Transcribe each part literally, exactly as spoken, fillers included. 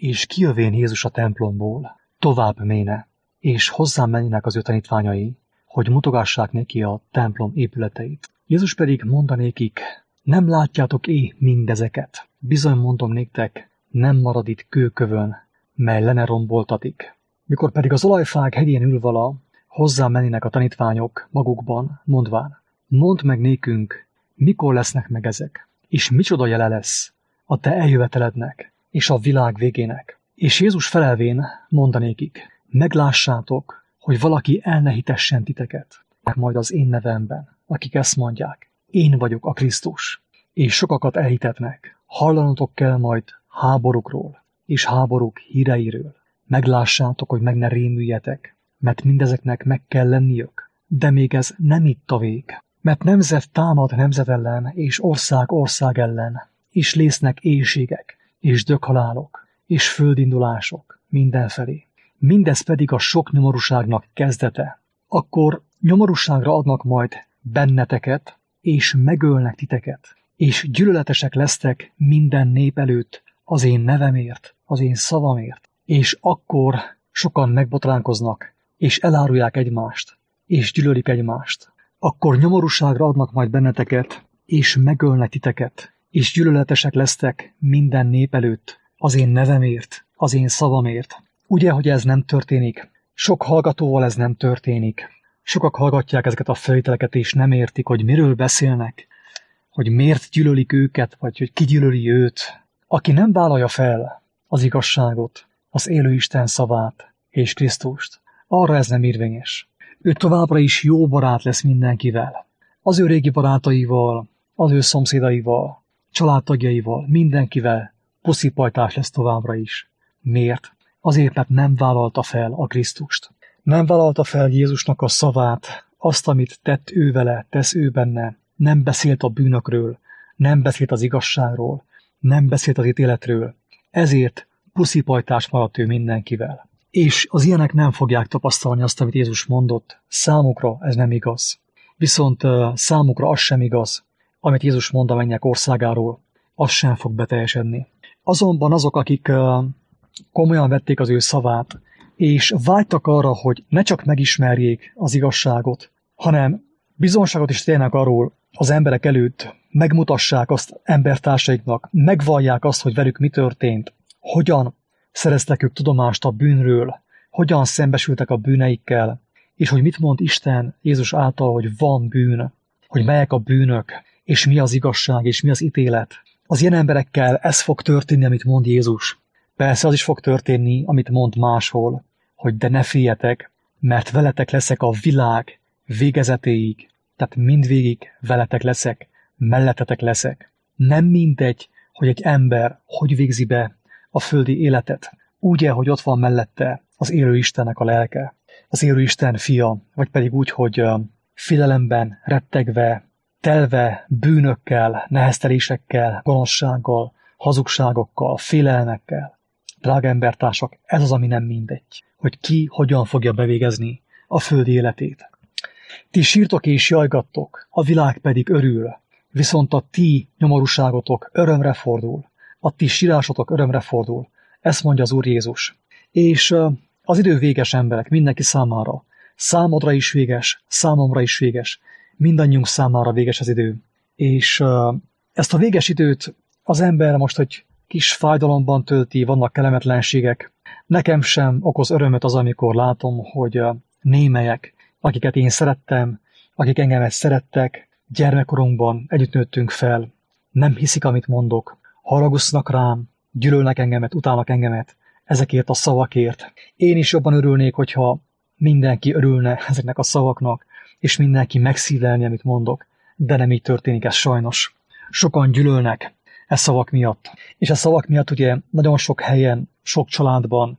És kijövén Jézus a templomból, tovább méne, és hozzám menjenek az ő tanítványai, hogy mutogassák neki a templom épületeit. Jézus pedig mondanékik, nem látjátok é mindezeket? Bizony mondom néktek, nem marad itt kőkövön, mely le ne romboltatik. Mikor pedig az olajfák hegyén ül vala, hozzám mennének a tanítványok magukban, mondván, mondd meg nékünk, mikor lesznek meg ezek, és micsoda jele lesz a te eljövetelednek, és a világ végének. És Jézus felelvén mondanékik, meglássátok, hogy valaki el ne hitessen titeket, majd az én nevemben, akik ezt mondják, én vagyok a Krisztus, és sokakat elhitetnek, hallanotok kell majd háborúkról, és háborúk híreiről. Meglássátok, hogy meg ne rémüljetek, mert mindezeknek meg kell lenniük. De még ez nem itt a vég, mert nemzet támad nemzet ellen, és ország ország ellen, és lésznek éhségek, és döghalálok, és földindulások mindenfelé. Mindez pedig a sok nyomorúságnak kezdete. Akkor nyomorúságra adnak majd benneteket, és megölnek titeket, és gyűlöletesek lesztek minden nép előtt az én nevemért, az én szavamért. És akkor sokan megbotránkoznak, és elárulják egymást, és gyűlölik egymást. Akkor nyomorúságra adnak majd benneteket, és megölnek titeket, és gyűlöletesek lesztek minden nép előtt az én nevemért, az én szavamért. Ugye, hogy ez nem történik? Sok hallgatóval ez nem történik. Sokak hallgatják ezeket a felvételeket, és nem értik, hogy miről beszélnek, hogy miért gyűlölik őket, vagy hogy ki gyűlöli őt. Aki nem vállalja fel az igazságot, az élő Isten szavát és Krisztust, arra ez nem érvényes. Ő továbbra is jó barát lesz mindenkivel. Az ő régi barátaival, az ő szomszédaival, családtagjaival, mindenkivel puszipajtás lesz továbbra is. Miért? Azért, mert nem vállalta fel a Krisztust. Nem vállalta fel Jézusnak a szavát, azt, amit tett ő vele, tesz ő benne. Nem beszélt a bűnökről, nem beszélt az igazságról, nem beszélt az ítéletről. Ezért puszipajtás maradt ő mindenkivel. És az ilyenek nem fogják tapasztalni azt, amit Jézus mondott. Számukra ez nem igaz. Viszont számukra az sem igaz, amit Jézus mond a mennyek országáról, az sem fog beteljesedni. Azonban azok, akik komolyan vették az ő szavát, és vágytak arra, hogy ne csak megismerjék az igazságot, hanem bizonságot is térjenek arról az emberek előtt, megmutassák azt embertársaiknak, megvallják azt, hogy velük mi történt, hogyan szereztek ők tudomást a bűnről, hogyan szembesültek a bűneikkel, és hogy mit mond Isten Jézus által, hogy van bűn, hogy melyek a bűnök, és mi az igazság, és mi az ítélet. Az ilyen emberekkel ez fog történni, amit mond Jézus. Persze az is fog történni, amit mond máshol, hogy de ne féljetek, mert veletek leszek a világ végezetéig, tehát mindvégig veletek leszek, mellettetek leszek. Nem mindegy, hogy egy ember hogy végzi be a földi életet, úgy, hogy ott van mellette az élő Istennek a lelke, az élő Isten fia, vagy pedig úgy, hogy félelemben, rettegve, telve bűnökkel, neheztelésekkel, gonoszsággal, hazugságokkal, félelmekkel. Drága embertársak, ez az, ami nem mindegy, hogy ki hogyan fogja bevégezni a földi életét. Ti sírtok és jajgattok, a világ pedig örül, viszont a ti nyomorúságotok örömre fordul, a ti sírásotok örömre fordul. Ezt mondja az Úr Jézus. És az idő véges, emberek, mindenki számára. Számodra is véges, számomra is véges, mindannyiunk számára véges az idő. És ezt a véges időt az ember most, hogy kis fájdalomban tölti, vannak kellemetlenségek. Nekem sem okoz örömöt az, amikor látom, hogy némelyek, akiket én szerettem, akik engemet szerettek, gyermekkorunkban együtt nőttünk fel, nem hiszik, amit mondok, haragusznak rám, gyűlölnek engemet, utálnak engemet, ezekért a szavakért. Én is jobban örülnék, hogyha mindenki örülne ezeknek a szavaknak, és mindenki megszívlelni, amit mondok, de nem így történik ez sajnos. Sokan gyűlölnek e szavak miatt. És a szavak miatt ugye nagyon sok helyen, sok családban,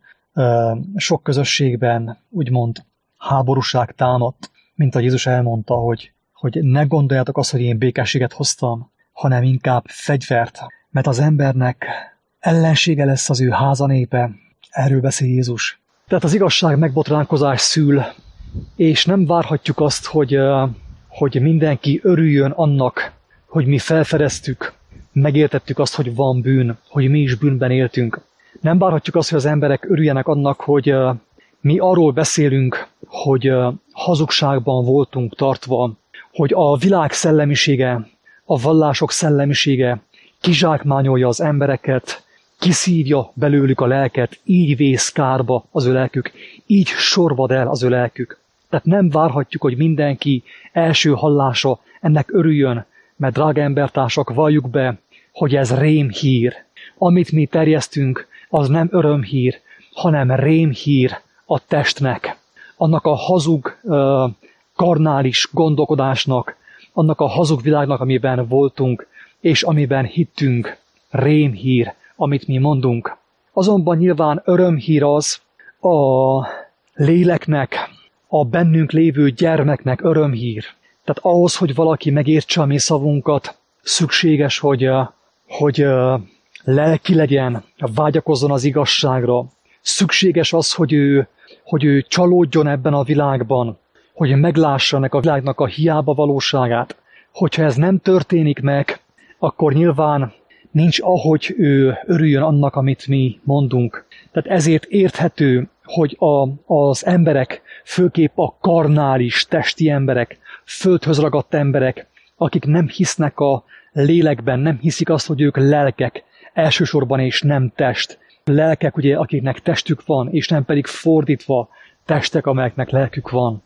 sok közösségben úgymond háborúság támadt, mint ahogy Jézus elmondta, hogy, hogy ne gondoljátok azt, hogy én békességet hoztam, hanem inkább fegyvert, mert az embernek ellensége lesz az ő házanépe. Erről beszél Jézus. Tehát az igazság megbotránkozás szül, és nem várhatjuk azt, hogy, hogy mindenki örüljön annak, hogy mi felfedeztük, megértettük azt, hogy van bűn, hogy mi is bűnben éltünk. Nem várhatjuk azt, hogy az emberek örüljenek annak, hogy mi arról beszélünk, hogy hazugságban voltunk tartva, hogy a világ szellemisége, a vallások szellemisége kizsákmányolja az embereket, kiszívja belőlük a lelket, így vész kárba az ő lelkük, így sorvad el az ő lelkük. Tehát nem várhatjuk, hogy mindenki első hallása ennek örüljön, mert drága embertársak, valljuk be, hogy ez rémhír. Amit mi terjesztünk, az nem örömhír, hanem rémhír a testnek. Annak a hazug, karnális gondolkodásnak, annak a hazug világnak, amiben voltunk, és amiben hittünk, rémhír, amit mi mondunk. Azonban nyilván örömhír az a léleknek, a bennünk lévő gyermeknek örömhír. Tehát ahhoz, hogy valaki megértse a mi szavunkat, szükséges, hogy, hogy lelki legyen, vágyakozzon az igazságra. Szükséges az, hogy ő, hogy ő csalódjon ebben a világban, hogy meglássa ennek a világnak a hiába valóságát. Hogyha ez nem történik meg, akkor nyilván nincs ahogy ő örüljön annak, amit mi mondunk. Tehát ezért érthető, hogy a, az emberek, főképp a karnális, testi emberek, földhöz ragadt emberek, akik nem hisznek a lélekben, nem hiszik azt, hogy ők lelkek, elsősorban és nem test. Lelkek, ugye, akiknek testük van, és nem pedig fordítva testek, amelyeknek lelkük van.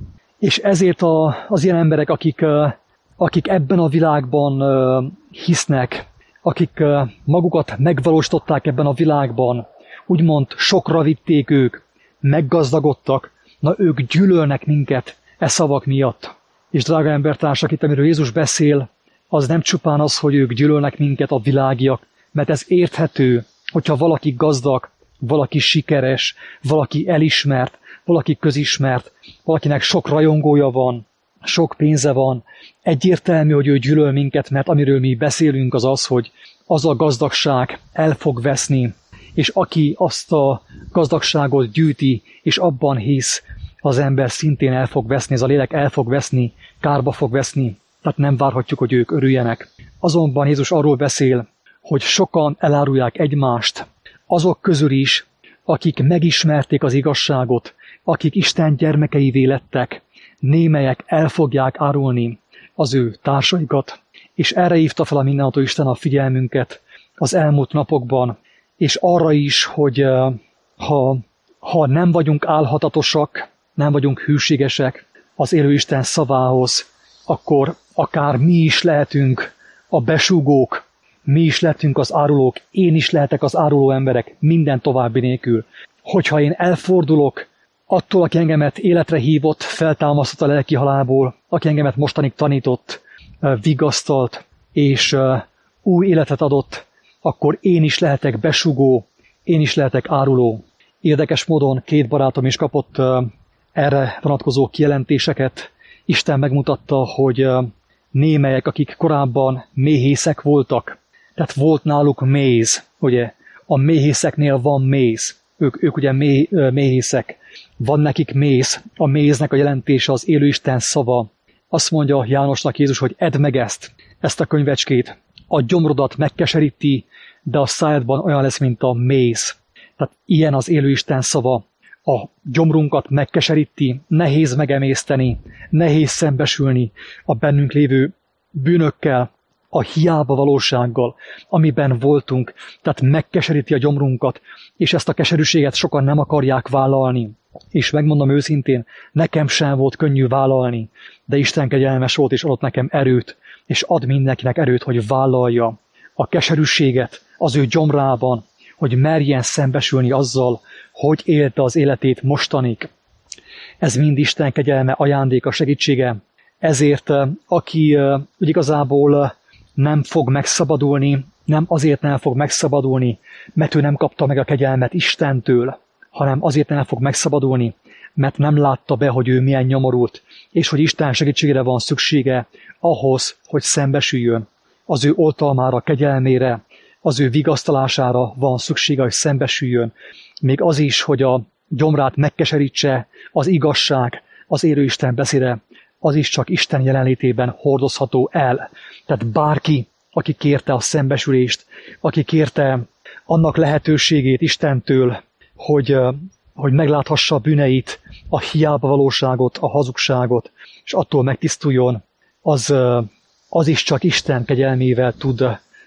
És ezért a, az ilyen emberek, akik, akik ebben a világban hisznek, akik magukat megvalósították ebben a világban, úgymond sokra vitték ők, meggazdagodtak, na ők gyűlölnek minket e szavak miatt. És drága embertársak, itt amiről Jézus beszél, az nem csupán az, hogy ők gyűlölnek minket a világiak, mert ez érthető, hogyha valaki gazdag, valaki sikeres, valaki elismert, valaki közismert, valakinek sok rajongója van, sok pénze van, egyértelmű, hogy ő gyűlöl minket, mert amiről mi beszélünk, az az, hogy az a gazdagság el fog veszni, és aki azt a gazdagságot gyűjti, és abban hisz, az ember szintén el fog veszni, ez a lélek el fog veszni, kárba fog veszni, tehát nem várhatjuk, hogy ők örüljenek. Azonban Jézus arról beszél, hogy sokan elárulják egymást, azok közül is, akik megismerték az igazságot, akik Isten gyermekeivé lettek, némelyek el fogják árulni az ő társaikat, és erre hívta fel a mindenható Isten a figyelmünket az elmúlt napokban, és arra is, hogy ha, ha nem vagyunk álhatatosak, nem vagyunk hűségesek az élő Isten szavához, akkor akár mi is lehetünk a besúgók, mi is lehetünk az árulók, én is lehetek az áruló emberek, minden további nélkül. Hogyha én elfordulok attól, aki engemet életre hívott, feltámasztott a lelki halálból, aki engemet mostanig tanított, vigasztalt és új életet adott, akkor én is lehetek besugó, én is lehetek áruló. Érdekes módon két barátom is kapott erre vonatkozó kijelentéseket. Isten megmutatta, hogy némelyek, akik korábban méhészek voltak, tehát volt náluk méz, ugye, a méhészeknél van méz, ők, ők ugye méh, méhészek, van nekik méz, a méznek a jelentése az élő Isten szava. Azt mondja Jánosnak Jézus, hogy edd meg ezt, ezt a könyvecskét, a gyomrodat megkeseríti, de a szájadban olyan lesz, mint a méz. Tehát ilyen az élő Isten szava. A gyomrunkat megkeseríti, nehéz megemészteni, nehéz szembesülni a bennünk lévő bűnökkel, a hiába valósággal, amiben voltunk, tehát megkeseríti a gyomrunkat, és ezt a keserűséget sokan nem akarják vállalni. És megmondom őszintén, nekem sem volt könnyű vállalni, de Isten kegyelmes volt, és adott nekem erőt, és ad mindenkinek erőt, hogy vállalja a keserűséget az ő gyomrában, hogy merjen szembesülni azzal, hogy élte az életét mostanig. Ez mind Isten kegyelme, ajándéka, segítsége. Ezért aki úgy igazából nem fog megszabadulni, nem azért nem fog megszabadulni, mert ő nem kapta meg a kegyelmet Istentől, hanem azért nem fog megszabadulni, mert nem látta be, hogy ő milyen nyomorult, és hogy Isten segítségére van szüksége ahhoz, hogy szembesüljön. Az ő oltalmára, kegyelmére, az ő vigasztalására van szüksége, hogy szembesüljön. Még az is, hogy a gyomrát megkeserítse, az igazság, az élő Isten beszéde, az is csak Isten jelenlétében hordozható el. Tehát bárki, aki kérte a szembesülést, aki kérte annak lehetőségét Istentől, hogy, hogy megláthassa a bűneit, a hiába valóságot, a hazugságot, és attól megtisztuljon, az, az is csak Isten kegyelmével tud,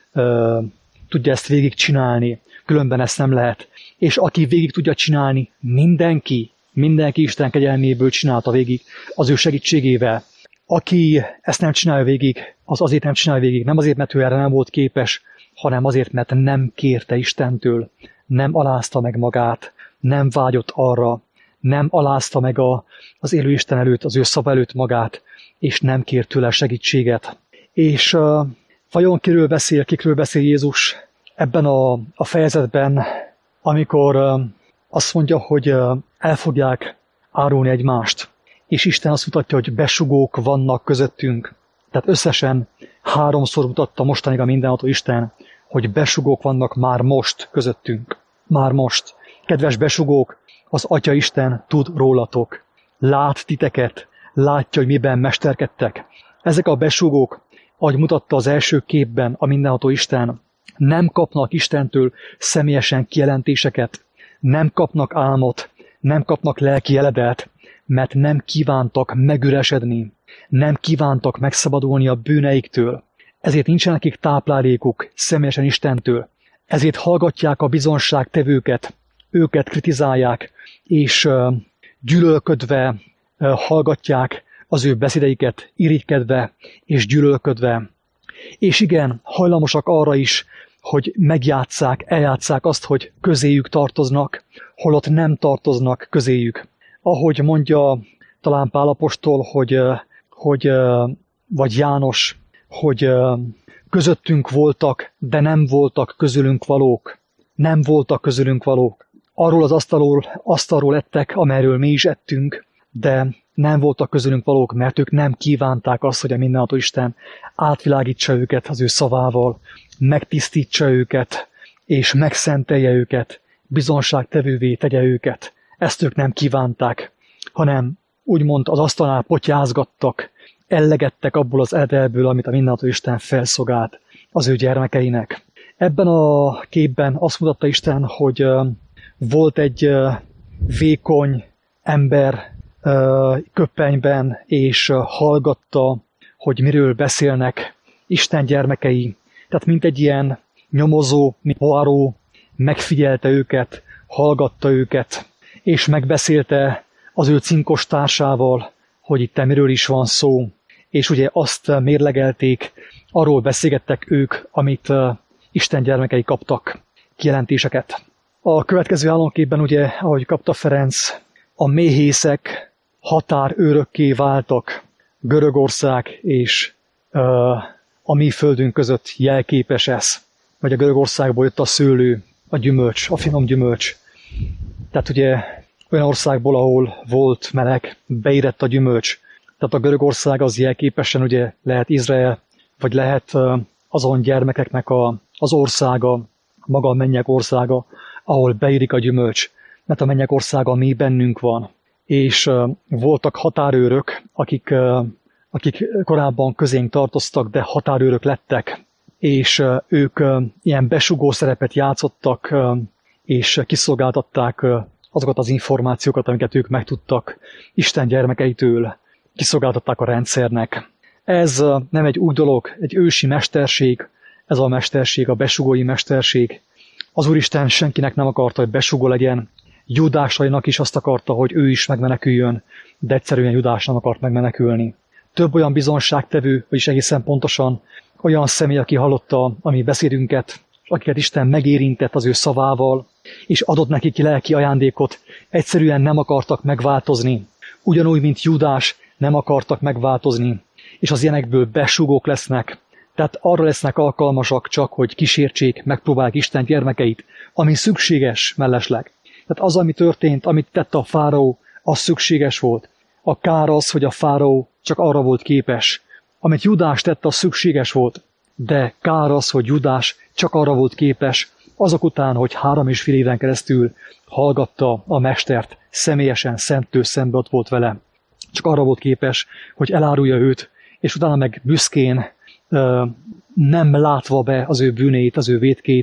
tudja ezt végigcsinálni. Különben ezt nem lehet. És aki végig tudja csinálni, mindenki, mindenki Isten kegyelméből csinálta végig az ő segítségével. Aki ezt nem csinálja végig, az azért nem csinálja végig, nem azért, mert ő erre nem volt képes, hanem azért, mert nem kérte Istentől, nem alázta meg magát, nem vágyott arra, nem alázta meg a, az élő Isten előtt, az ő szava előtt magát, és nem kért tőle segítséget. És uh, vajon kiről beszél, kikről beszél Jézus ebben a, a fejezetben, amikor uh, azt mondja, hogy uh, el fogják árulni egymást, és Isten azt mutatja, hogy besugók vannak közöttünk. Tehát összesen háromszor mutatta mostanig a mindenható Isten, hogy besugók vannak már most közöttünk. Már most. Kedves besugók, az Atya Isten tud rólatok. Lát titeket, látja, hogy miben mesterkedtek. Ezek a besugók, ahogy mutatta az első képben a mindenható Isten, nem kapnak Istentől személyesen kijelentéseket, nem kapnak álmot, nem kapnak lelki jeledelt, mert nem kívántak megüresedni, nem kívántak megszabadulni a bűneiktől. Ezért nincsen nekik táplálékuk személyesen Istentől. Ezért hallgatják a bizonságtevőket, őket kritizálják, és uh, gyűlölködve uh, hallgatják az ő beszédeiket, irigykedve és gyűlölködve. És igen, hajlamosak arra is, hogy megjátsszák, eljátsszák azt, hogy közéjük tartoznak, holott nem tartoznak közéjük. Ahogy mondja talán Pál apostol, hogy, hogy, vagy János, hogy közöttünk voltak, de nem voltak közülünk valók. Nem voltak közülünk valók. Arról az asztalról, asztalról ettek, amelyről mi is ettünk, de nem voltak közülünk valók, mert ők nem kívánták azt, hogy a mindenható Isten átvilágítsa őket az ő szavával, megtisztítsa őket, és megszentelje őket, bizonságtevővé tegye őket. Ezt ők nem kívánták, hanem úgymond az asztalnál potyázgattak, ellegettek abból az edelből, amit a mindenható Isten felszolgált az ő gyermekeinek. Ebben a képben azt mutatta Isten, hogy volt egy vékony ember köpenyben, és hallgatta, hogy miről beszélnek Isten gyermekei. Tehát mint egy ilyen nyomozó, mint Poirot, megfigyelte őket, hallgatta őket, és megbeszélte az ő cinkos társával, hogy itt miről is van szó. És ugye azt mérlegelték, arról beszélgettek ők, amit Isten gyermekei kaptak, kijelentéseket. A következő álomképben ugye, ahogy kapta Ferenc, a méhészek határőrökké váltak. Görögország és uh, a mi földünk között jelképes ez. Vagy a Görögországból jött a szőlő, a gyümölcs, a finom gyümölcs. Tehát ugye olyan országból, ahol volt meleg, beérett a gyümölcs. Tehát a Görögország az jelképesen ugye lehet Izrael, vagy lehet uh, azon gyermekeknek a, az országa, maga a mennyek országa, ahol beérik a gyümölcs. Mert a mennyek országa mi bennünk van. És uh, voltak határőrök, akik, uh, akik korábban közénk tartoztak, de határőrök lettek, és uh, ők uh, ilyen besugó szerepet játszottak, uh, és kiszolgáltatták uh, azokat az információkat, amiket ők megtudtak Isten gyermekeitől, kiszolgáltatták a rendszernek. Ez uh, nem egy új dolog, egy ősi mesterség, ez a mesterség, a besugói mesterség. Az Úristen senkinek nem akarta, hogy besugó legyen. Judásainak is azt akarta, hogy ő is megmeneküljön, de egyszerűen Judás nem akart megmenekülni. Több olyan bizonságtevő, vagyis egészen pontosan olyan személy, aki hallotta a mi beszédünket, akiket Isten megérintett az ő szavával, és adott nekik lelki ajándékot, egyszerűen nem akartak megváltozni. Ugyanúgy, mint Judás, nem akartak megváltozni, és az ilyenekből besugók lesznek. Tehát arra lesznek alkalmasak csak, hogy kísértsék, megpróbálják Isten gyermekeit, ami szükséges mellesleg. Tehát az, ami történt, amit tett a fáraó, az szükséges volt. A kár az, hogy a fáraó csak arra volt képes. Amit Judás tett, az szükséges volt. De kár az, hogy Judás csak arra volt képes, azok után, hogy három és fél éven keresztül hallgatta a mestert, személyesen szemtől szembe ott volt vele. Csak arra volt képes, hogy elárulja őt, és utána meg büszkén, nem látva be az ő bűnét, az ő vétkét,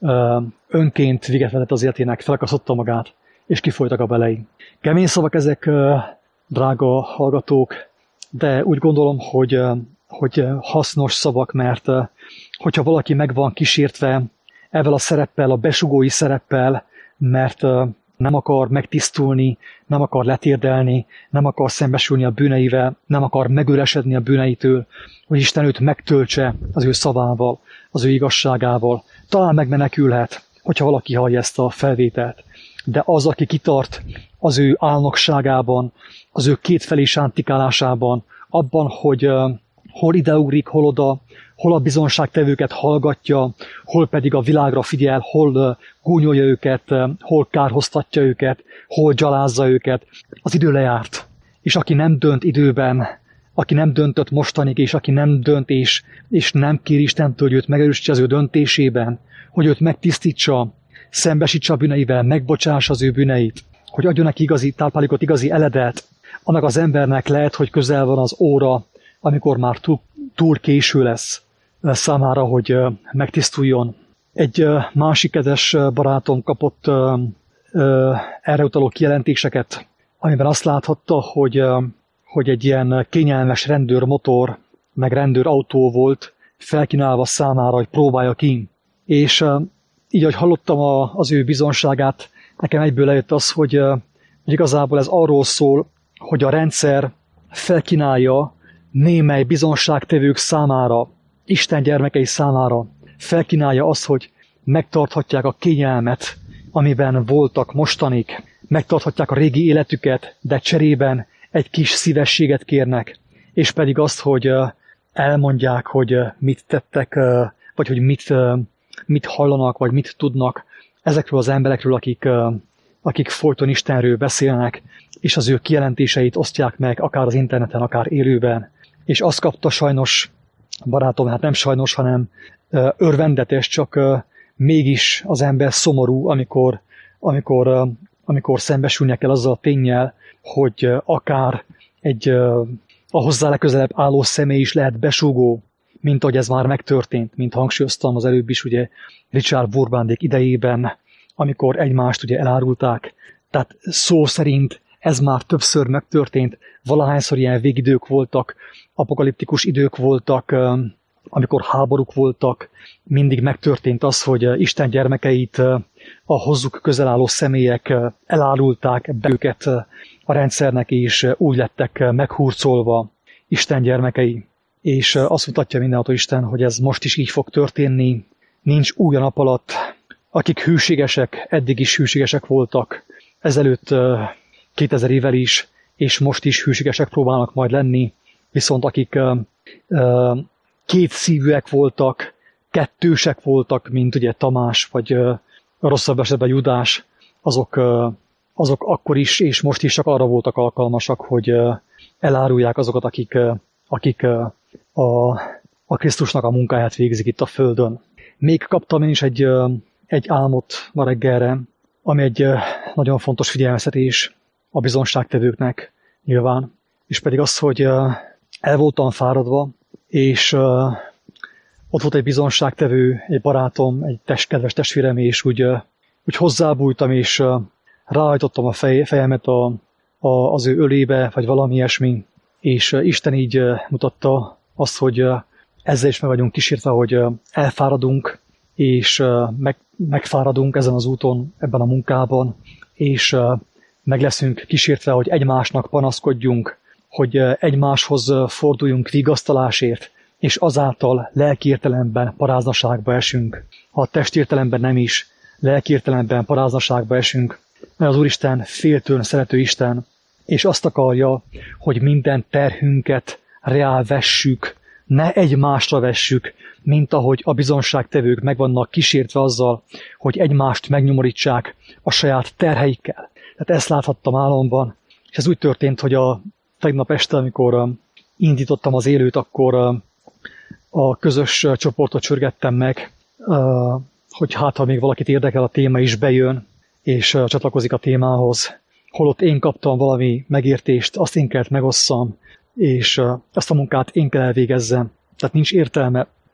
önként véget vetett az életének, felakasztotta magát, és kifolytak a belei. Kemény szavak ezek, drága hallgatók, de úgy gondolom, hogy, hogy hasznos szavak, mert hogyha valaki meg van kísértve ezzel a szereppel, a besugói szereppel, mert nem akar megtisztulni, nem akar letérdelni, nem akar szembesülni a bűneivel, nem akar megüresedni a bűneitől, hogy Isten őt megtöltse az ő szavával, az ő igazságával. Talán megmenekülhet, hogyha valaki hallja ezt a felvételt. De az, aki kitart az ő álnokságában, az ő kétfelé sántikálásában, abban, hogy uh, hol ideugrik, hol oda, hol a bizonságtevőket hallgatja, hol pedig a világra figyel, hol uh, gúnyolja őket, uh, hol kárhoztatja őket, hol gyalázza őket, az idő lejárt. És aki nem dönt időben, aki nem döntött mostanig, és aki nem dönt, és, és nem kér Istentől, hogy őt megerősítse az ő döntésében, hogy őt megtisztítsa, szembesítse a bűneivel, megbocsássa az ő bűneit, hogy adjon neki igazi táplálékot, igazi eledelt, annak az embernek lehet, hogy közel van az óra, amikor már túl, túl késő lesz számára, hogy megtisztuljon. Egy másik kedves barátom kapott erre utaló kijelentéseket, amiben azt láthatta, hogy, hogy egy ilyen kényelmes rendőrmotor, meg rendőrautó volt felkínálva számára, hogy próbálja ki. És így, ahogy hallottam a, az ő bizonságát, nekem egyből lejött az, hogy, hogy igazából ez arról szól, hogy a rendszer felkínálja némely bizonságtevők számára, Isten gyermekei számára, felkínálja azt, hogy megtarthatják a kényelmet, amiben voltak mostanig, megtarthatják a régi életüket, de cserében egy kis szívességet kérnek, és pedig azt, hogy elmondják, hogy mit tettek, vagy hogy mit, mit hallanak, vagy mit tudnak ezekről az emberekről, akik, akik folyton Istenről beszélnek, és az ő kijelentéseit osztják meg, akár az interneten, akár élőben. És azt kapta sajnos, barátom, hát nem sajnos, hanem örvendetes, csak mégis az ember szomorú, amikor, amikor, amikor szembesülnie kell azzal a ténnyel, hogy akár egy a hozzá legközelebb álló személy is lehet besúgó, mint ahogy ez már megtörtént, mint hangsúlyoztam az előbb is, ugye Richard Burbándék idejében, amikor egymást ugye elárulták. Tehát szó szerint ez már többször megtörtént, valahányszor ilyen végidők voltak, apokaliptikus idők voltak, amikor háborúk voltak, mindig megtörtént az, hogy Isten gyermekeit a hozzuk közel álló személyek elárulták be őket a rendszernek, és úgy lettek meghurcolva Isten gyermekei. És azt mutatja mindenható Isten, hogy ez most is így fog történni. Nincs új a nap alatt. Akik hűségesek, eddig is hűségesek voltak, ezelőtt kétezer évvel is, és most is hűségesek próbálnak majd lenni, viszont akik két szívűek voltak, kettősek voltak, mint ugye Tamás, vagy rosszabb esetben Judás, azok, azok akkor is, és most is csak arra voltak alkalmasak, hogy elárulják azokat, akik, akik a, a Krisztusnak a munkáját végzik itt a Földön. Még kaptam én is egy, egy álmot ma reggelre, ami egy nagyon fontos figyelmeztetés a bizonságtevőknek nyilván, és pedig az, hogy el voltam fáradva, és ott volt egy bizonságtevő, egy barátom, egy test, kedves testvérem, és úgy, úgy hozzábújtam, és ráhajtottam a fej, fejemet a, a, az ő ölébe, vagy valami ilyesmi, és Isten így mutatta azt, hogy ezzel is meg vagyunk kísértve, hogy elfáradunk, és meg, megfáradunk ezen az úton, ebben a munkában, és meg leszünk kísértve, hogy egymásnak panaszkodjunk, hogy egymáshoz forduljunk vigasztalásért, és azáltal lelki értelemben paráznaságba esünk. Ha a testi értelemben nem is, lelki értelemben paráznaságba esünk, mert az Úristen féltőn szerető Isten, és azt akarja, hogy minden terhünket reál vessük, ne egymásra vessük, mint ahogy a bizonságtevők meg vannak kísértve azzal, hogy egymást megnyomorítsák a saját terheikkel. Tehát ezt láthattam álomban, és ez úgy történt, hogy a tegnap este, amikor indítottam az élőt, akkor a közös csoportot csörgettem meg, hogy hát, ha még valakit érdekel a téma is bejön, és csatlakozik a témához. Holott én kaptam valami megértést, azt én kellett megosszam, és ezt a munkát én kell elvégezzem. Tehát nincs értelme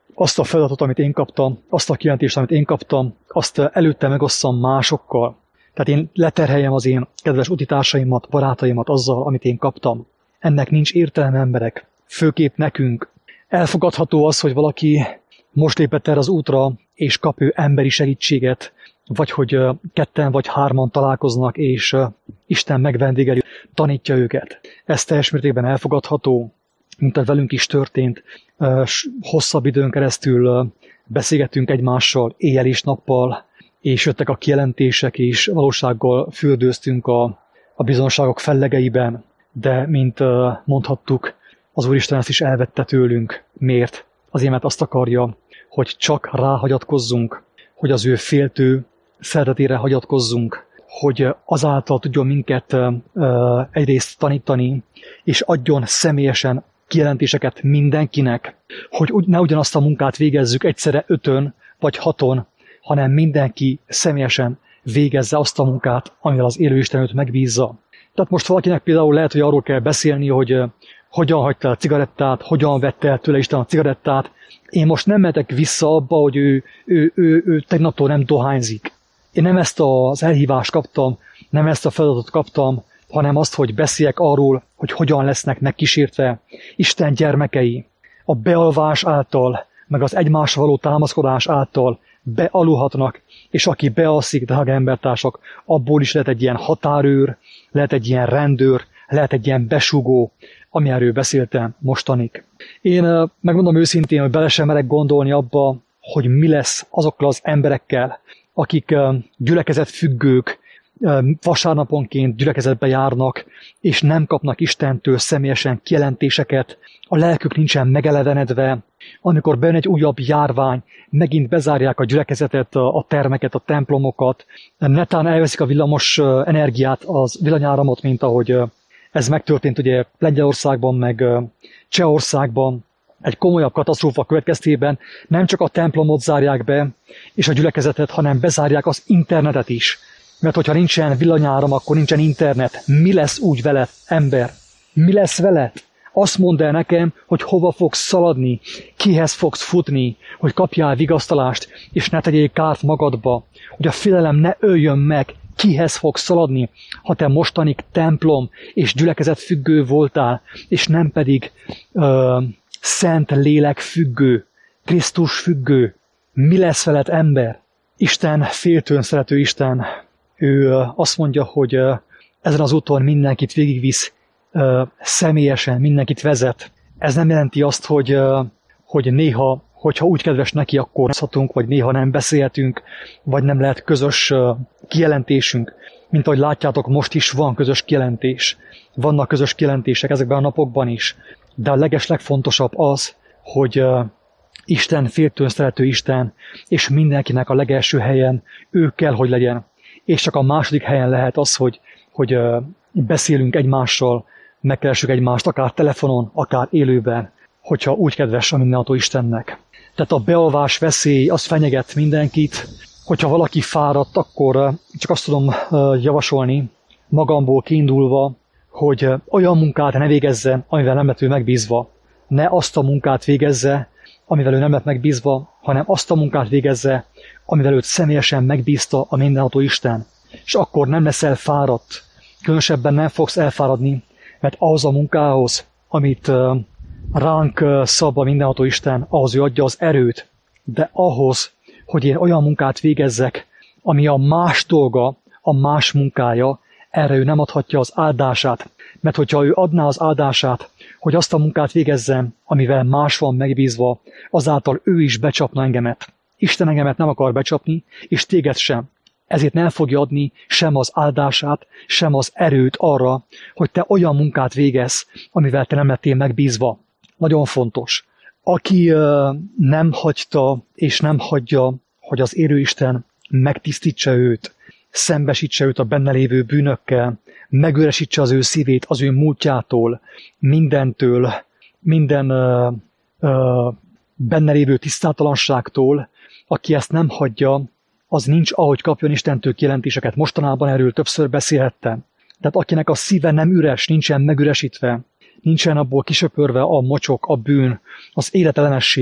azt a feladatot, amit én kaptam, azt a kijelentést, amit én kaptam, azt előtte megosszam másokkal. Tehát én leterheljem az én kedves utitársaimat, barátaimat azzal, amit én kaptam. Ennek nincs értelme, emberek. Főképp nekünk. Elfogadható az, hogy valaki most lépett erre az útra, és kap ő emberi segítséget, vagy hogy ketten vagy hárman találkoznak, és Isten megvendégeli, tanítja őket. Ez teljes mértékben elfogadható, mint ahogy velünk is történt. Hosszabb időn keresztül beszélgettünk egymással, éjjel és nappal, és jöttek a kijelentések, és valósággal fürdőztünk a, a bizonságok fellegeiben, de mint mondhattuk, az Úristen ezt is elvette tőlünk. Miért? Azért, mert azt akarja, hogy csak ráhagyatkozzunk, hogy az ő féltő szeretetére hagyatkozzunk, hogy azáltal tudjon minket egyrészt tanítani, és adjon személyesen kijelentéseket mindenkinek, hogy ne ugyanazt a munkát végezzük egyszerre ötön vagy haton, hanem mindenki személyesen végezze azt a munkát, amivel az élő Isten őt megbízza. Tehát most valakinek például lehet, hogy arról kell beszélni, hogy hogyan hagyta el a cigarettát, hogyan vette el tőle Isten a cigarettát. Én most nem mehetek vissza abba, hogy ő, ő, ő, ő tegnaptól nem dohányzik. Én nem ezt az elhívást kaptam, nem ezt a feladatot kaptam, hanem azt, hogy beszéljek arról, hogy hogyan lesznek megkísértve Isten gyermekei. A bealvás által, meg az egymásra való támaszkodás által bealulhatnak, és aki bealszik, drága embertársak, abból is lehet egy ilyen határőr, lehet egy ilyen rendőr, lehet egy ilyen besugó, ami erről beszéltem mostanig. Én megmondom őszintén, hogy bele sem merek gondolni abba, hogy mi lesz azokkal az emberekkel, akik gyülekezetfüggők, vasárnaponként gyülekezetbe járnak, és nem kapnak Istentől személyesen kijelentéseket, a lelkük nincsen megelevenedve, amikor bejön egy újabb járvány, megint bezárják a gyülekezetet, a termeket, a templomokat, netán elveszik a villamos energiát, az villanyáramot, mint ahogy ez megtörtént ugye Lengyelországban, meg Csehországban, egy komolyabb katasztrófa következtében nem csak a templomot zárják be, és a gyülekezetet, hanem bezárják az internetet is. Mert hogyha nincsen villanyáram, akkor nincsen internet. Mi lesz úgy veled, ember? Mi lesz veled? Azt mondd el nekem, hogy hova fogsz szaladni, kihez fogsz futni, hogy kapjál vigasztalást, és ne tegyél kárt magadba, hogy a félelem ne öljön meg, kihez fogsz szaladni, ha te mostanig templom és gyülekezet függő voltál, és nem pedig ö, szent lélek függő, Krisztus függő. Mi lesz veled, ember? Isten féltőn szerető Isten. Ő azt mondja, hogy ezen az úton mindenkit végigvisz, személyesen mindenkit vezet. Ez nem jelenti azt, hogy, hogy néha, hogyha úgy kedves neki, akkor beszélhetünk, vagy néha nem beszélhetünk, vagy nem lehet közös kijelentésünk. Mint ahogy látjátok, most is van közös kijelentés. Vannak közös kijelentések ezekben a napokban is. De a legeslegfontosabb az, hogy Isten féltőn szerető Isten, és mindenkinek a legelső helyen ő kell, hogy legyen. És csak a második helyen lehet az, hogy, hogy beszélünk egymással, megkeressük egymást, akár telefonon, akár élőben, hogyha úgy kedves a mindenható Istennek. Tehát a bealvás veszély, az fenyeget mindenkit. Hogyha valaki fáradt, akkor csak azt tudom javasolni, magamból kiindulva, hogy olyan munkát ne végezzen, amivel nem lett ő megbízva. Ne azt a munkát végezze, amivel ő nem lett megbízva, hanem azt a munkát végezze, amivel őt személyesen megbízta a mindenható Isten. És akkor nem leszel fáradt. Különösebben nem fogsz elfáradni, mert ahhoz a munkához, amit ránk szab a mindenható Isten, ahhoz ő adja az erőt. De ahhoz, hogy én olyan munkát végezzek, ami a más dolga, a más munkája, erre ő nem adhatja az áldását. Mert hogyha ő adná az áldását, hogy azt a munkát végezzem, amivel más van megbízva, azáltal ő is becsapna engemet. Isten engemet nem akar becsapni, és téged sem. Ezért nem fogja adni sem az áldását, sem az erőt arra, hogy te olyan munkát végezz, amivel te nem lettél megbízva. Nagyon fontos. Aki uh, nem hagyta és nem hagyja, hogy az élő Isten megtisztítsa őt, szembesítse őt a benne lévő bűnökkel, megüresítse az ő szívét az ő múltjától, mindentől, minden uh, uh, benne lévő tisztátalanságtól, aki ezt nem hagyja, az nincs, ahogy kapjon Istentől kijelentéseket. Mostanában erről többször beszélhettem. Tehát akinek a szíve nem üres, nincsen megüresítve, nincsen abból kisöpörve a mocsok, a bűn, az életelenesség,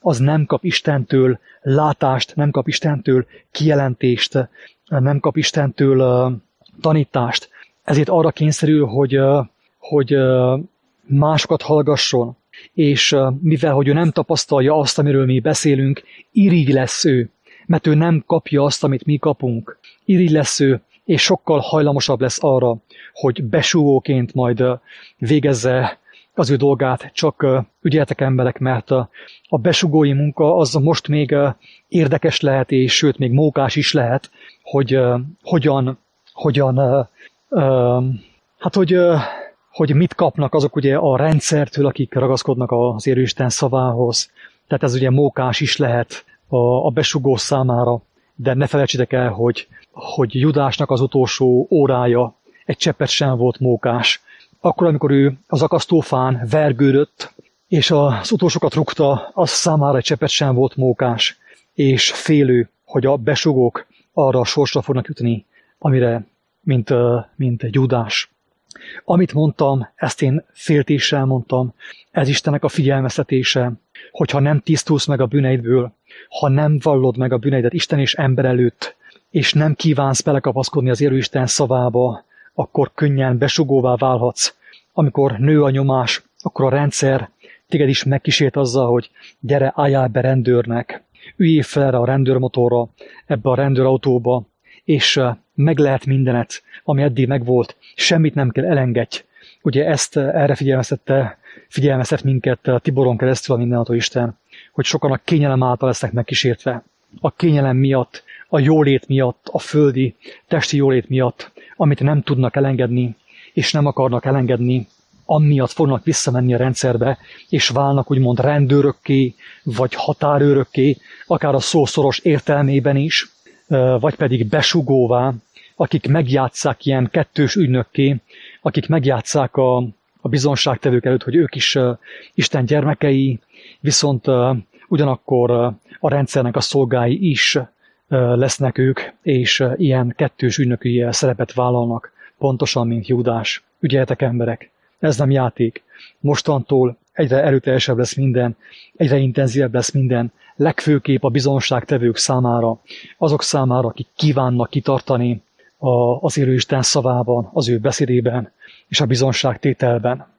az nem kap Istentől látást, nem kap Istentől kijelentést, nem kap Istentől uh, tanítást. Ezért arra kényszerül, hogy, uh, hogy uh, másokat hallgasson, és uh, mivel, hogy ő nem tapasztalja azt, amiről mi beszélünk, irigy lesz ő, mert ő nem kapja azt, amit mi kapunk. Irigy lesz ő, és sokkal hajlamosabb lesz arra, hogy besúgóként majd uh, végezze az ő dolgát, csak uh, ügyeltek emberek, mert uh, a besugói munka az most még uh, érdekes lehet, és sőt, még mókás is lehet, hogy uh, hogyan, hogyan uh, uh, hát hogy, uh, hogy mit kapnak azok ugye a rendszertől, akik ragaszkodnak az élő Isten szavához. Tehát ez ugye mókás is lehet a, a besugó számára, de ne felejtsétek el, hogy, hogy Judásnak az utolsó órája egy cseppet sem volt mókás. Akkor, amikor ő az akasztófán vergődött, és az utolsókat rúgta, az számára egy cseppet sem volt mókás, és félő, hogy a besugók arra a sorsra fognak jutni, amire, mint, mint egy Judás. Amit mondtam, ezt én féltéssel mondtam, ez Istennek a figyelmeztetése, hogyha nem tisztulsz meg a bűneidből, ha nem vallod meg a bűneidet Isten és ember előtt, és nem kívánsz belekapaszkodni az élő Isten szavába, akkor könnyen besugóvá válhatsz. Amikor nő a nyomás, akkor a rendszer téged is megkísért azzal, hogy gyere, álljál be rendőrnek, üljél fel erre a rendőrmotorra, ebbe a rendőrautóba, és meg lehet mindenet, ami eddig megvolt, semmit nem kell elengedj. Ugye ezt erre figyelmeztette, figyelmeztet minket Tiboron keresztül a mindenható Isten, hogy sokan a kényelem által lesznek megkísértve. A kényelem miatt, a jólét miatt, a földi, testi jólét miatt, amit nem tudnak elengedni, és nem akarnak elengedni, amiatt fognak visszamenni a rendszerbe, és válnak úgymond rendőrökké, vagy határőrökké, akár a szó szoros értelmében is, vagy pedig besugóvá, akik megjátsszák ilyen kettős ügynökké, akik megjátsszák a, a bizonságtevők előtt, hogy ők is uh, Isten gyermekei, viszont uh, ugyanakkor uh, a rendszernek a szolgái is uh, lesznek ők, és uh, ilyen kettős ügynöki szerepet vállalnak, pontosan, mint Júdás. Ügyeljetek emberek, ez nem játék. Mostantól egyre erőteljesebb lesz minden, egyre intenzívebb lesz minden, legfőképp a bizonságtevők számára, azok számára, akik kívánnak kitartani az élő Isten szavában, az ő beszédében és a bizonságtételben.